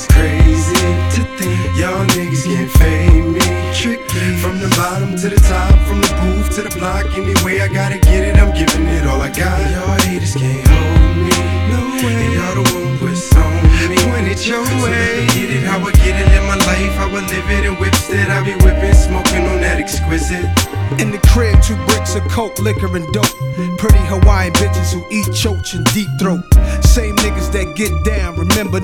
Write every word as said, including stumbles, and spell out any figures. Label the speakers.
Speaker 1: it's crazy to think y'all niggas can't fade me. Trick me from the bottom to the top, from the booth to the block. Anyway, I gotta get it, I'm giving it all I got. Y'all haters can't hold me, no way. And y'all the one puts on me when it's your so way. Get it how I get it, live my life, how I live it. And whips that I be whipping, smoking on that exquisite.
Speaker 2: In the crib, two bricks of coke, liquor and dope. Pretty Hawaiian bitches who eat choach and deep throat. Same niggas that get down, remember